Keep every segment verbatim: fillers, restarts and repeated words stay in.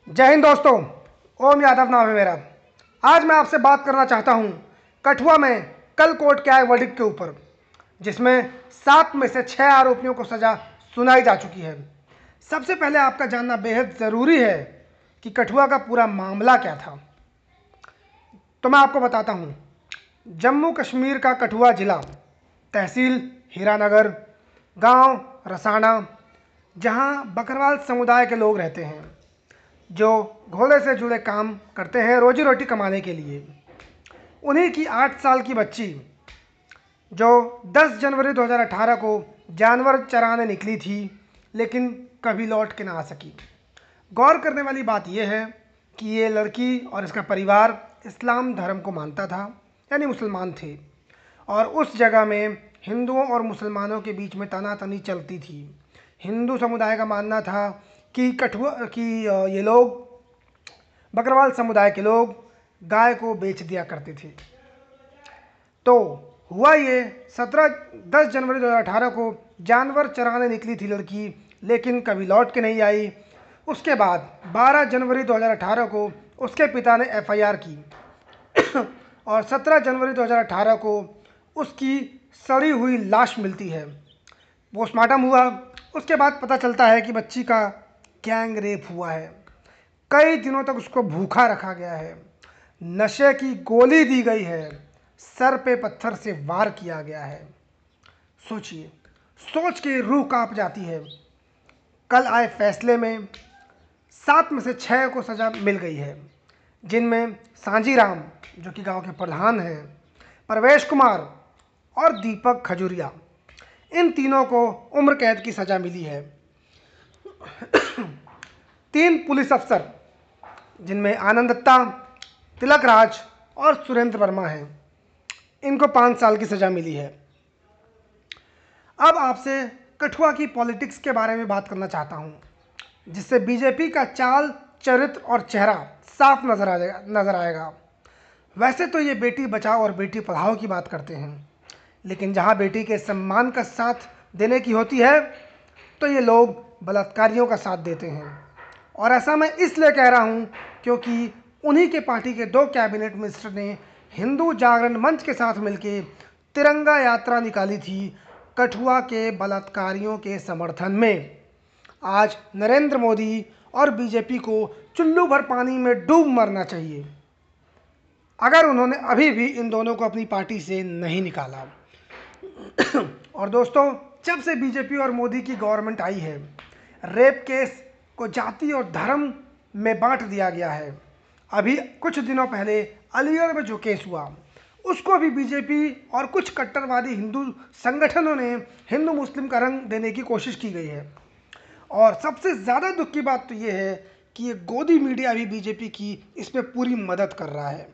जय हिंद दोस्तों। ओम यादव नाम है मेरा। आज मैं आपसे बात करना चाहता हूं कठुआ में कल कोर्ट के आए वर्डिक्ट के ऊपर, जिसमें सात में से छह आरोपियों को सजा सुनाई जा चुकी है। सबसे पहले आपका जानना बेहद ज़रूरी है कि कठुआ का पूरा मामला क्या था। तो मैं आपको बताता हूं। जम्मू कश्मीर का कठुआ जिला, तहसील हीरानगर, गांव रसाना, जहां बकरवाल समुदाय के लोग रहते हैं, जो घोड़े से जुड़े काम करते हैं रोजी रोटी कमाने के लिए। उन्हीं की आठ साल की बच्ची, जो दस जनवरी दो हज़ार अठारह को जानवर चराने निकली थी, लेकिन कभी लौट के ना आ सकी। गौर करने वाली बात यह है कि ये लड़की और इसका परिवार इस्लाम धर्म को मानता था, यानी मुसलमान थे, और उस जगह में हिंदुओं और मुसलमानों के बीच में तनातनी चलती थी। हिंदू समुदाय का मानना था कि कठुआ कि ये लोग, बकरवाल समुदाय के लोग, गाय को बेच दिया करते थे। तो हुआ ये, सत्रह दस जनवरी दो हज़ार अठारह को जानवर चराने निकली थी लड़की, लेकिन कभी लौट के नहीं आई। उसके बाद बारह जनवरी दो हज़ार अठारह को उसके पिता ने एफ आई आर की और सत्रह जनवरी दो हज़ार अठारह को उसकी सड़ी हुई लाश मिलती है। पोस्टमार्टम हुआ। उसके बाद पता चलता है कि बच्ची का गैंग रेप हुआ है। कई दिनों तक उसको भूखा रखा गया है, नशे की गोली दी गई है, सर पे पत्थर से वार किया गया है। सोचिए, सोच के रूह कांप जाती है। कल आए फैसले में सात में से छह को सजा मिल गई है, जिनमें सांजी राम, जो कि गांव के प्रधान हैं, परवेश कुमार और दीपक खजुरिया, इन तीनों को उम्र कैद की सजा मिली है। तीन पुलिस अफसर, जिनमें आनंद दत्ता, तिलक राज और सुरेंद्र वर्मा हैं, इनको पाँच साल की सज़ा मिली है। अब आपसे कठुआ की पॉलिटिक्स के बारे में बात करना चाहता हूं, जिससे बीजेपी का चाल, चरित्र और चेहरा साफ नजर आ जाएगा नजर आएगा। वैसे तो ये बेटी बचाओ और बेटी पढ़ाओ की बात करते हैं, लेकिन जहां बेटी के सम्मान का साथ देने की होती है, तो ये लोग बलात्कारियों का साथ देते हैं। और ऐसा मैं इसलिए कह रहा हूं क्योंकि उन्हीं के पार्टी के दो कैबिनेट मिनिस्टर ने हिंदू जागरण मंच के साथ मिलकर तिरंगा यात्रा निकाली थी कठुआ के बलात्कारियों के समर्थन में। आज नरेंद्र मोदी और बीजेपी को चुल्लू भर पानी में डूब मरना चाहिए, अगर उन्होंने अभी भी इन दोनों को अपनी पार्टी से नहीं निकाला। और दोस्तों, जब से बीजेपी और मोदी की गवर्नमेंट आई है, रेप केस को जाति और धर्म में बांट दिया गया है। अभी कुछ दिनों पहले अलीगढ़ में जो केस हुआ, उसको भी बीजेपी और कुछ कट्टरवादी हिंदू संगठनों ने हिंदू मुस्लिम का रंग देने की कोशिश की गई है। और सबसे ज़्यादा दुख की बात तो ये है कि ये गोदी मीडिया भी बीजेपी की इसमें पूरी मदद कर रहा है।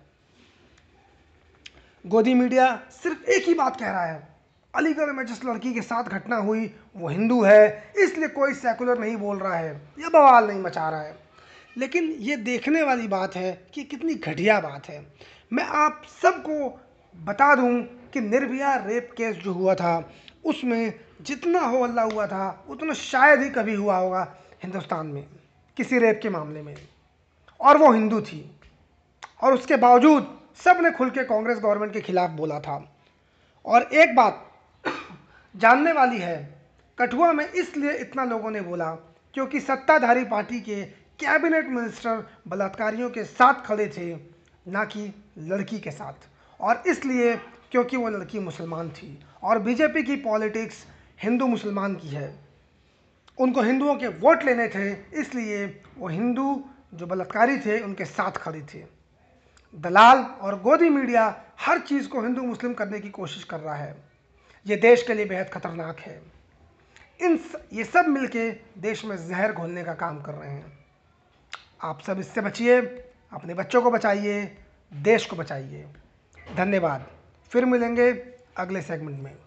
गोदी मीडिया सिर्फ एक ही बात कह रहा है, अलीगढ़ में जिस लड़की के साथ घटना हुई वो हिंदू है, इसलिए कोई सेकुलर नहीं बोल रहा है या बवाल नहीं मचा रहा है। लेकिन ये देखने वाली बात है कि कितनी घटिया बात है। मैं आप सबको बता दूं कि निर्भया रेप केस जो हुआ था, उसमें जितना हो हल्ला हुआ था उतना शायद ही कभी हुआ होगा हिंदुस्तान में किसी रेप के मामले में, और वो हिंदू थी। और उसके बावजूद सब ने खुल के कांग्रेस गवर्नमेंट के खिलाफ बोला था। और एक बात जानने वाली है, कठुआ में इसलिए इतना लोगों ने बोला क्योंकि सत्ताधारी पार्टी के कैबिनेट मिनिस्टर बलात्कारियों के साथ खड़े थे, ना कि लड़की के साथ, और इसलिए क्योंकि वो लड़की मुसलमान थी। और बीजेपी की पॉलिटिक्स हिंदू मुसलमान की है, उनको हिंदुओं के वोट लेने थे, इसलिए वो हिंदू जो बलात्कारी थे उनके साथ खड़े थे। दलाल और गोदी मीडिया हर चीज़ को हिंदू मुस्लिम करने की कोशिश कर रहा है। ये देश के लिए बेहद खतरनाक है। इन ये सब मिलके देश में जहर घोलने का काम कर रहे हैं। आप सब इससे बचिए, अपने बच्चों को बचाइए, देश को बचाइए। धन्यवाद। फिर मिलेंगे अगले सेगमेंट में।